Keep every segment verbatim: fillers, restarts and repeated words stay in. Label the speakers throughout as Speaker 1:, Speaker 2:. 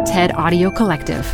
Speaker 1: TED Audio Collective.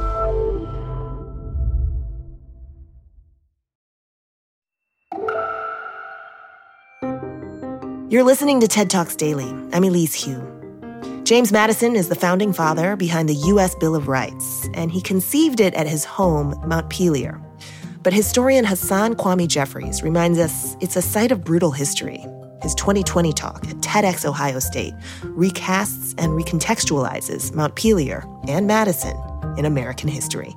Speaker 2: You're listening to TED Talks Daily. I'm Elise Hu. James Madison is the founding father behind the U S Bill of Rights, and he conceived it at his home, Montpelier. But historian Hasan Kwame Jeffries reminds us it's a site of brutal history. His twenty twenty talk at TEDx Ohio State recasts and recontextualizes Montpelier and Madison in American history.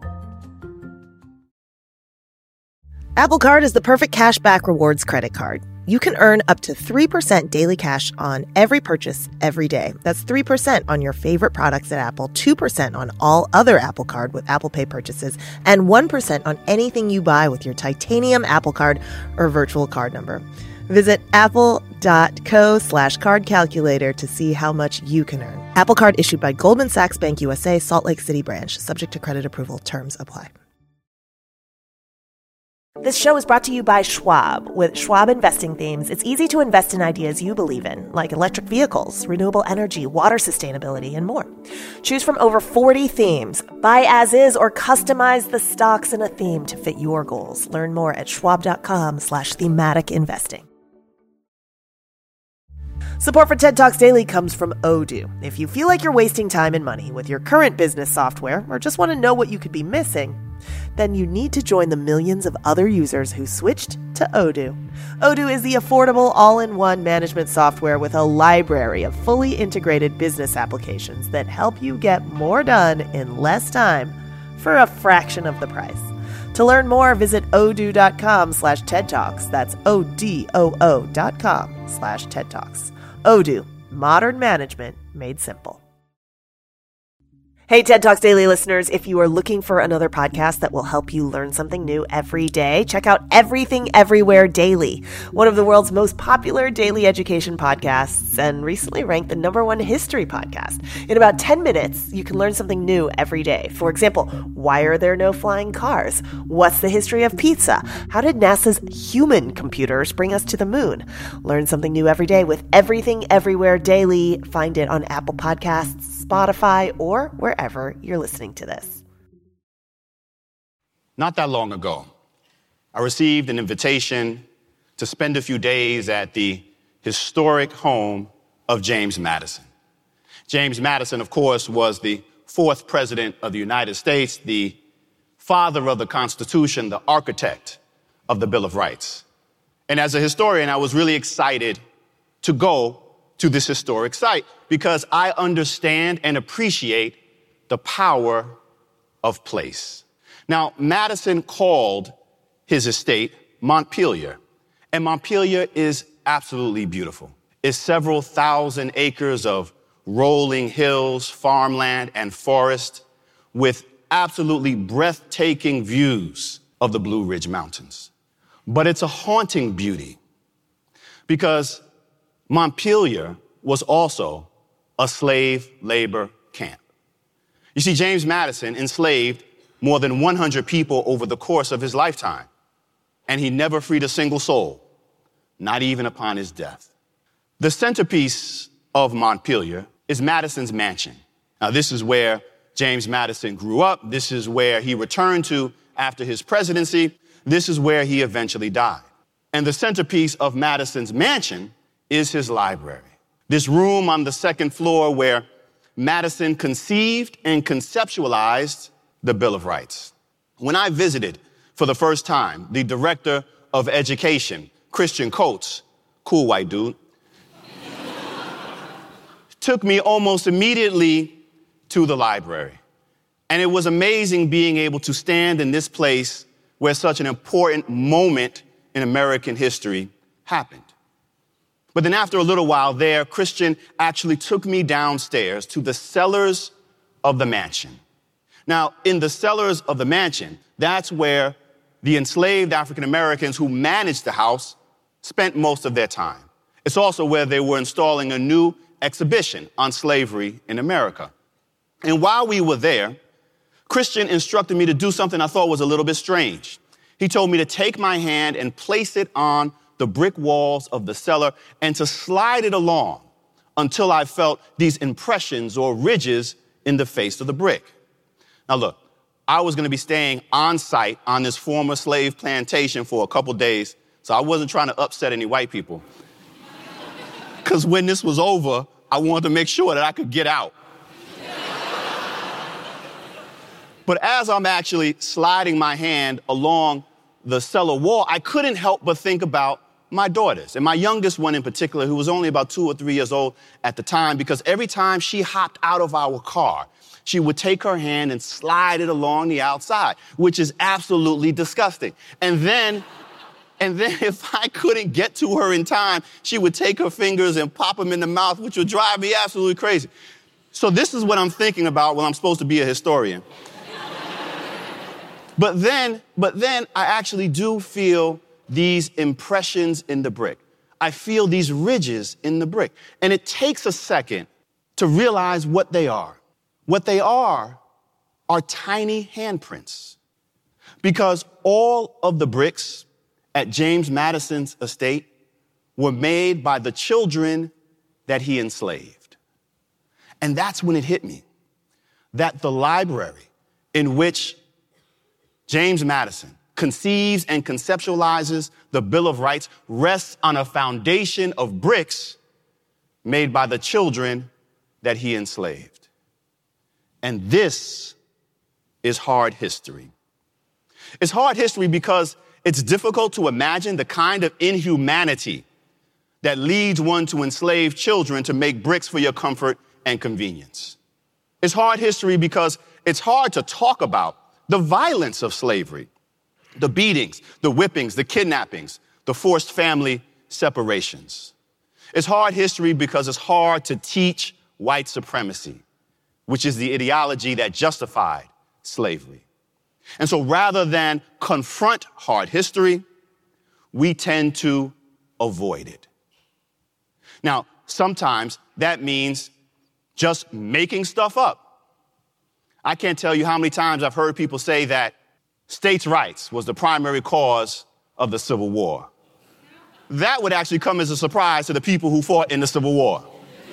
Speaker 2: Apple Card is the perfect cashback rewards credit card. You can earn up to three percent daily cash on every purchase every day. That's three percent on your favorite products at Apple, two percent on all other Apple Card with Apple Pay purchases, and one percent on anything you buy with your titanium Apple Card or virtual card number. Visit apple.co slash card calculator to see how much you can earn. Apple Card issued by Goldman Sachs Bank U S A, Salt Lake City branch. Subject to credit approval. Terms apply. This show is brought to you by Schwab. With Schwab investing themes, it's easy to invest in ideas you believe in, like electric vehicles, renewable energy, water sustainability, and more. Choose from over forty themes. Buy as is or customize the stocks in a theme to fit your goals. Learn more at schwab.com slash thematic investing. Support for TED Talks Daily comes from Odoo. If you feel like you're wasting time and money with your current business software or just want to know what you could be missing, then you need to join the millions of other users who switched to Odoo. Odoo is the affordable all-in-one management software with a library of fully integrated business applications that help you get more done in less time for a fraction of the price. To learn more, visit odoo.com slash TED Talks. That's O-D-O-O dot com slash TED Talks. Odoo, modern management made simple. Hey, TED Talks Daily listeners, if you are looking for another podcast that will help you learn something new every day, check out Everything Everywhere Daily, one of the world's most popular daily education podcasts and recently ranked the number one history podcast. In about ten minutes, you can learn something new every day. For example, why are there no flying cars? What's the history of pizza? How did NASA's human computers bring us to the moon? Learn something new every day with Everything Everywhere Daily. Find it on Apple Podcasts, Spotify, or wherever you're listening to this.
Speaker 3: Not that long ago, I received an invitation to spend a few days at the historic home of James Madison. James Madison, of course, was the fourth president of the United States, the father of the Constitution, the architect of the Bill of Rights. And as a historian, I was really excited to go to this historic site because I understand and appreciate the power of place. Now, Madison called his estate Montpelier, and Montpelier is absolutely beautiful. It's several thousand acres of rolling hills, farmland, and forest with absolutely breathtaking views of the Blue Ridge Mountains. But it's a haunting beauty because Montpelier was also a slave labor camp. You see, James Madison enslaved more than one hundred people over the course of his lifetime, and he never freed a single soul, not even upon his death. The centerpiece of Montpelier is Madison's mansion. Now, this is where James Madison grew up. This is where he returned to after his presidency. This is where he eventually died. And the centerpiece of Madison's mansion is his library. This room on the second floor where Madison conceived and conceptualized the Bill of Rights. When I visited for the first time, the director of education, Christian Coates, cool white dude, took me almost immediately to the library. And it was amazing being able to stand in this place where such an important moment in American history happened. But then after a little while there, Christian actually took me downstairs to the cellars of the mansion. Now, in the cellars of the mansion, that's where the enslaved African Americans who managed the house spent most of their time. It's also where they were installing a new exhibition on slavery in America. And while we were there, Christian instructed me to do something I thought was a little bit strange. He told me to take my hand and place it on the brick walls of the cellar and to slide it along until I felt these impressions or ridges in the face of the brick. Now look, I was going to be staying on site on this former slave plantation for a couple days, so I wasn't trying to upset any white people. Because when this was over, I wanted to make sure that I could get out. But as I'm actually sliding my hand along the cellar wall, I couldn't help but think about my daughters, and my youngest one in particular, who was only about two or three years old at the time, because every time she hopped out of our car, she would take her hand and slide it along the outside, which is absolutely disgusting. And then, and then if I couldn't get to her in time, she would take her fingers and pop them in the mouth, which would drive me absolutely crazy. So this is what I'm thinking about when I'm supposed to be a historian. But then, but then I actually do feel these impressions in the brick. I feel these ridges in the brick. And it takes a second to realize what they are. What they are are tiny handprints. Because all of the bricks at James Madison's estate were made by the children that he enslaved. And that's when it hit me that the library in which James Madison conceives and conceptualizes the Bill of Rights rests on a foundation of bricks made by the children that he enslaved. And this is hard history. It's hard history because it's difficult to imagine the kind of inhumanity that leads one to enslave children to make bricks for your comfort and convenience. It's hard history because it's hard to talk about the violence of slavery, the beatings, the whippings, the kidnappings, the forced family separations. It's hard history because it's hard to teach white supremacy, which is the ideology that justified slavery. And so rather than confront hard history, we tend to avoid it. Now, sometimes that means just making stuff up. I can't tell you how many times I've heard people say that states' rights was the primary cause of the Civil War. That would actually come as a surprise to the people who fought in the Civil War.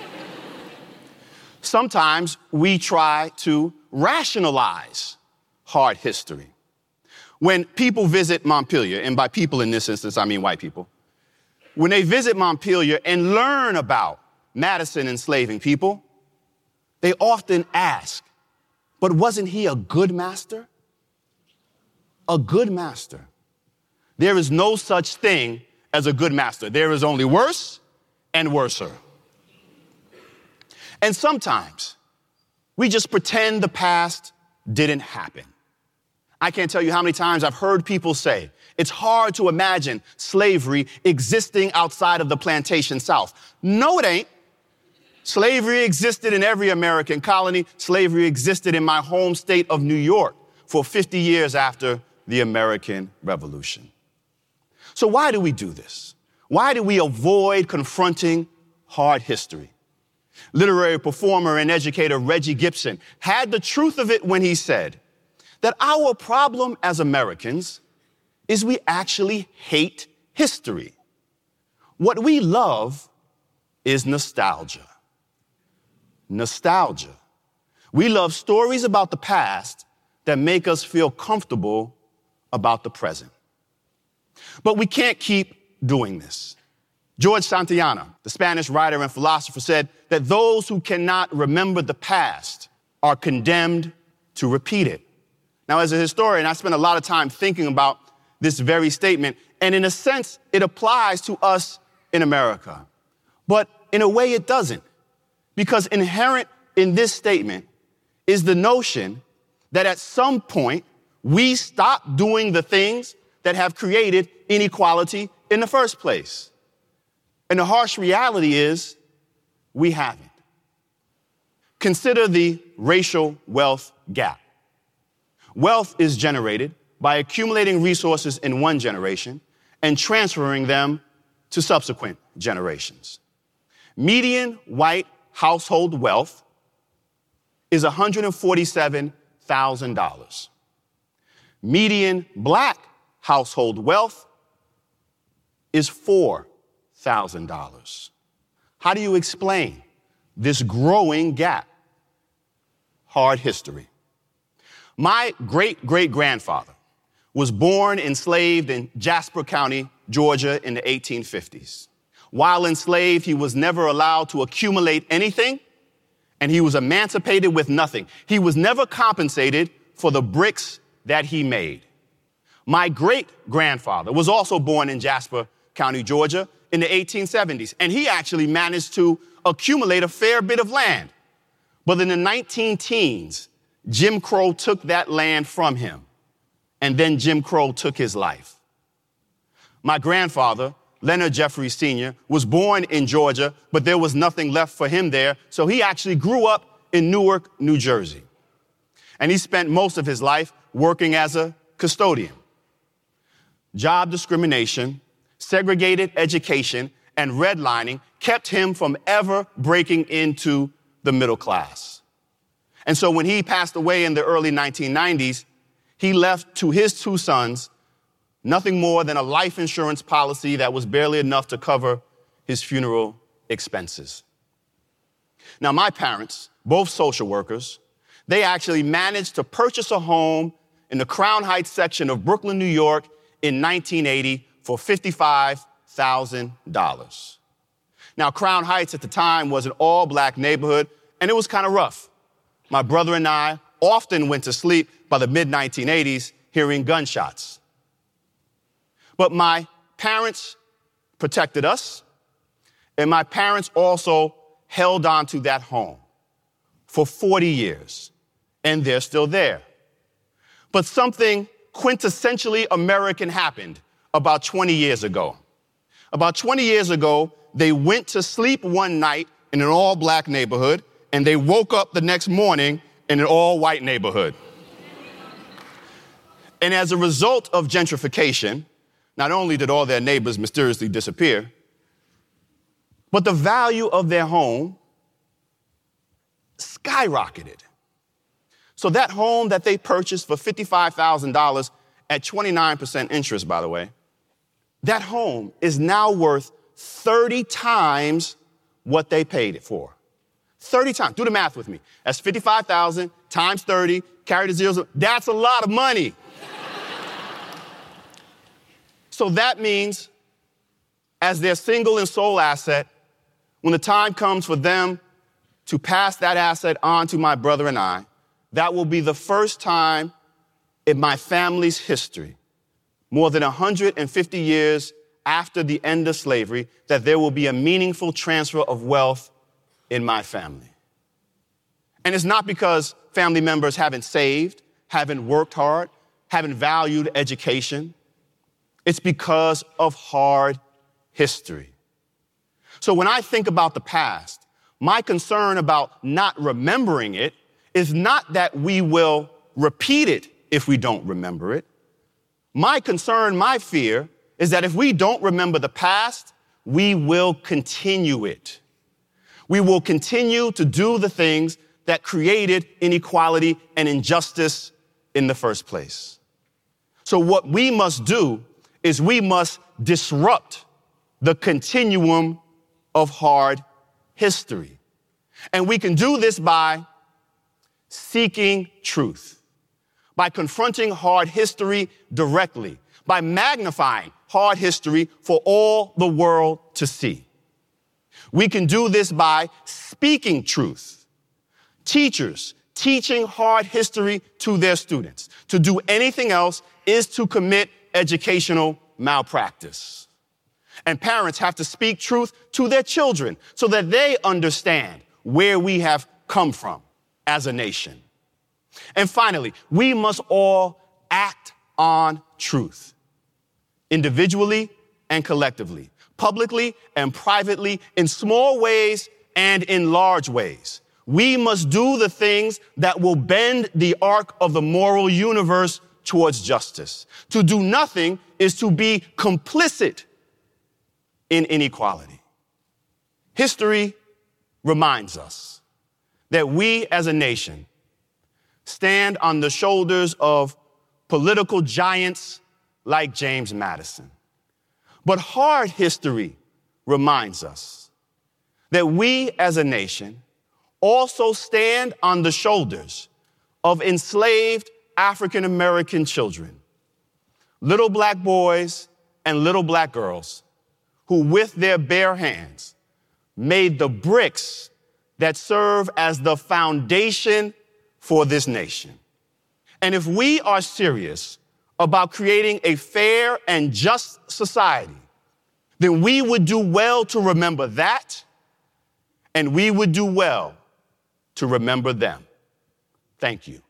Speaker 3: Sometimes we try to rationalize hard history. When people visit Montpelier, and by people in this instance, I mean white people, when they visit Montpelier and learn about Madison enslaving people, they often ask, but wasn't he a good master? A good master. There is no such thing as a good master. There is only worse and worser. And sometimes we just pretend the past didn't happen. I can't tell you how many times I've heard people say, it's hard to imagine slavery existing outside of the plantation South. No, it ain't. Slavery existed in every American colony. Slavery existed in my home state of New York for fifty years after the American Revolution. So why do we do this? Why do we avoid confronting hard history? Literary performer and educator Reggie Gibson had the truth of it when he said that our problem as Americans is we actually hate history. What we love is nostalgia. Nostalgia. We love stories about the past that make us feel comfortable about the present. But we can't keep doing this. George Santayana, the Spanish writer and philosopher, said that those who cannot remember the past are condemned to repeat it. Now, as a historian, I spent a lot of time thinking about this very statement, and in a sense, it applies to us in America. But in a way, it doesn't, because inherent in this statement is the notion that at some point, we stop doing the things that have created inequality in the first place. And the harsh reality is we haven't. Consider the racial wealth gap. Wealth is generated by accumulating resources in one generation and transferring them to subsequent generations. Median white household wealth is one hundred forty-seven thousand dollars. Median black household wealth is four thousand dollars. How do you explain this growing gap? hard history. My great-great-grandfather was born enslaved in Jasper County, Georgia in the eighteen fifties. While enslaved, he was never allowed to accumulate anything, and he was emancipated with nothing. He was never compensated for the bricks that he made. My great-grandfather was also born in Jasper County, Georgia in the eighteen seventies, and he actually managed to accumulate a fair bit of land. But in the nineteen teens, Jim Crow took that land from him, and then Jim Crow took his life. My grandfather, Leonard Jeffries Senior, was born in Georgia, but there was nothing left for him there, so he actually grew up in Newark, New Jersey. And he spent most of his life working as a custodian. Job discrimination, segregated education, and redlining kept him from ever breaking into the middle class. And so when he passed away in the early nineteen nineties, he left to his two sons nothing more than a life insurance policy that was barely enough to cover his funeral expenses. Now, my parents, both social workers, they actually managed to purchase a home in the Crown Heights section of Brooklyn, New York in nineteen eighty for fifty-five thousand dollars. Now, Crown Heights at the time was an all-black neighborhood, and it was kind of rough. My brother and I often went to sleep by the mid nineteen eighties hearing gunshots. But my parents protected us, and my parents also held on to that home for forty years, and they're still there. But something quintessentially American happened about twenty years ago. About twenty years ago, they went to sleep one night in an all-black neighborhood, and they woke up the next morning in an all-white neighborhood. And as a result of gentrification, not only did all their neighbors mysteriously disappear, but the value of their home skyrocketed. So that home that they purchased for fifty-five thousand dollars at twenty-nine percent interest, by the way, that home is now worth thirty times what they paid it for. thirty times. Do the math with me. That's fifty-five thousand times thirty, carry the zeros. That's a lot of money. So that means, as their single and sole asset, when the time comes for them to pass that asset on to my brother and I, that will be the first time in my family's history, more than one hundred fifty years after the end of slavery, that there will be a meaningful transfer of wealth in my family. And it's not because family members haven't saved, haven't worked hard, haven't valued education. It's because of hard history. So when I think about the past, my concern about not remembering it is not that we will repeat it if we don't remember it. My concern, my fear, is that if we don't remember the past, we will continue it. We will continue to do the things that created inequality and injustice in the first place. So what we must do is we must disrupt the continuum of hard history. And we can do this by seeking truth, by confronting hard history directly, by magnifying hard history for all the world to see. We can do this by speaking truth. Teachers teaching hard history to their students. To do anything else is to commit educational malpractice. And parents have to speak truth to their children so that they understand where we have come from as a nation. And finally, we must all act on truth, individually and collectively, publicly and privately, in small ways and in large ways. We must do the things that will bend the arc of the moral universe towards justice. To do nothing is to be complicit in inequality. History reminds us that we as a nation stand on the shoulders of political giants like James Madison. But hard history reminds us that we as a nation also stand on the shoulders of enslaved African American children, little black boys and little black girls who with their bare hands made the bricks that serve as the foundation for this nation. And if we are serious about creating a fair and just society, then we would do well to remember that, and we would do well to remember them. Thank you.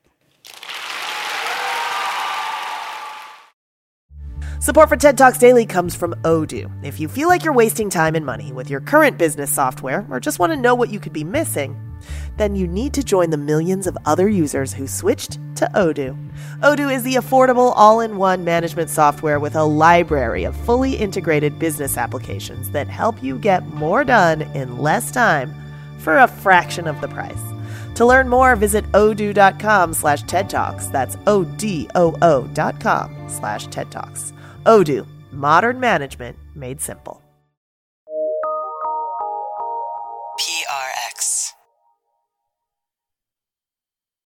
Speaker 2: Support for TED Talks Daily comes from Odoo. If you feel like you're wasting time and money with your current business software or just want to know what you could be missing, then you need to join the millions of other users who switched to Odoo. Odoo is the affordable all-in-one management software with a library of fully integrated business applications that help you get more done in less time for a fraction of the price. To learn more, visit odoo.com slash TED Talks. That's O-D-O-O dot com slash TED Talks. Odoo, modern management made simple.
Speaker 1: P R X.